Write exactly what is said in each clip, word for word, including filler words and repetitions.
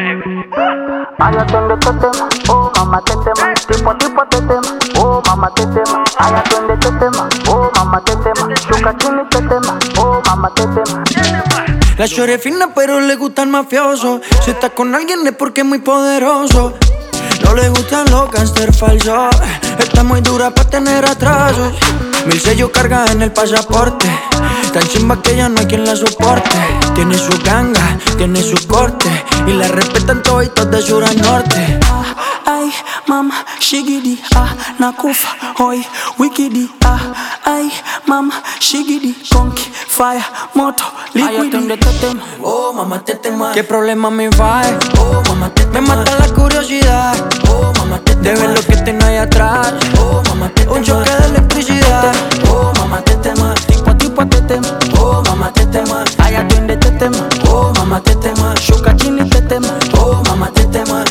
Ay, atiende este tema, oh mamá te tema. Tipo tipo te tema, oh mamá te tema. Ay, atiende este tema, oh mamá te tema. Chuca chini te tema, oh mamá te tema. La shorty es fina pero le gusta el mafioso. Si está con alguien es porque es muy poderoso. No le gustan los gangsters falsos. Está muy dura para tener atrasos. Mil sellos carga en el pasaporte. Tan chimba que ya no hay quien la soporte. Tiene su ganga, tiene su corte. Y la respetan toditos de sur a norte. Ay, mama, shigidi, ah, nakufa, hoy, wikidi, ah, ay, mama, shigidi, conky, fire, moto, liquidi. Oh, mamá, te tema. ¿Qué problema me va? Oh, mamá, te tema. Me mata la curiosidad. Oh, mamá, te tema. De ver lo que tengo ahí atrás. Oh, mamá, te tema. Un choque de electricidad. Oh, mamá, te tema. Tipo, tipo, te tema. Oh, mamá, te tema. Ay, atiende, te tema. Oh, mamá, te tema. Shuka chini, te tema. Oh, mamá, te tema.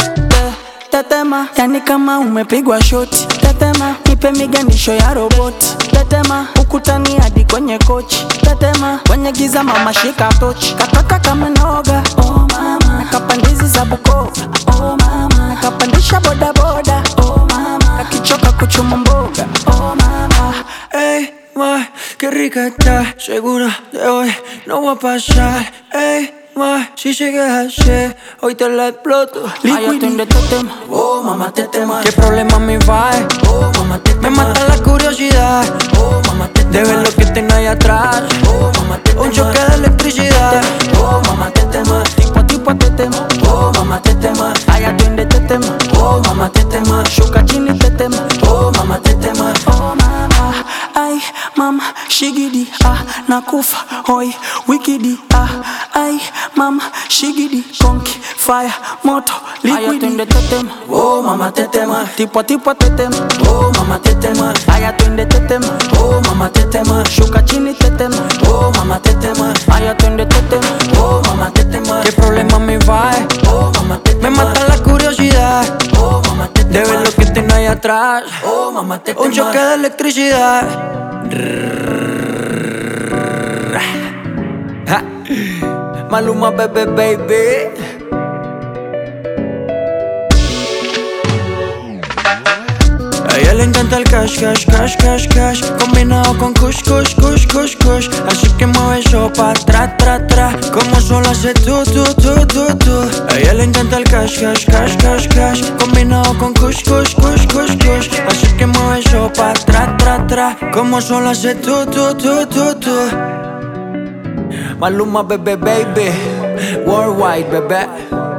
Tetema, yani kama umepigwa shoti. Tetema, nipe miganisho ya roboti. Tetema, ukutani hadi kwenye kochi. Tetema, kwenye giza mama shika tochi. Kataka kama noga, oh mama. Nakapandizi za Bukova, oh mama. Nakapandisha boda boda, oh mama. Nakichoka kuchuma mboga, oh mama. Ey, ma, qué rica está. Segura de hoy no va a pasar. Ey, ma, si sigues así, hoy te la exploto. Ay, atiende este tema. Oh, mamá, te tema. ¿Qué problema me va? Oh, mamá, te tema. Me mata la curiosidad. Oh, mamá, te tema. De ver lo que tengo ahí atrás. Oh, mamá, te tema. Un choque de electricidad. Oh, mamá, te tema. Tipo, tipo, te tema. Oh, mamá, te tema. Ay, atiende este tema. Oh, mamá, te tema. Shuka chini, te tema. Oh, mamá, te tema. Oh, mama. Ay, mama, shigidi, ah, nakufa, hoy, wikidi, ah, ay, mama, shigidi, conky, fire, moto, liquidi. Ay, atiende este tema. Oh, mamá, te tema. Tipo, tipo, te tema. Oh, mamá, te tema. Ay, atiende este tema. Oh, mamá, te tema. Shuka chini, te tema. Oh, mamá, te tema. Ay, atiende este tema. Oh, mamá, te tema. ¿Qué problema me va? Oh, mamá, te tema. Me mata la curiosidad. Oh, mamá, te tema. De ver lo que tengo ahí atrás. Oh, mamá, te tema. Un choque de electricidad. Ja. Maluma, bebé, baby. A ella le encanta el cash, cash, cash, cash, cash. Combinado con kush, kush, kush, kush, kush. Así que mueve eso pa' tra, tra, tra. Como solo hace tú, tú, tú, tú, tú. A ella le encanta el cash, cash, cash, cash, cash. Combinado con kush, kush, kush, kush, kush. Así que mueve eso pa' tra, tra, tra. Como solo hace tú, tú, tú, tú, tú. Maluma, bebé, baby. Worldwide, bebé.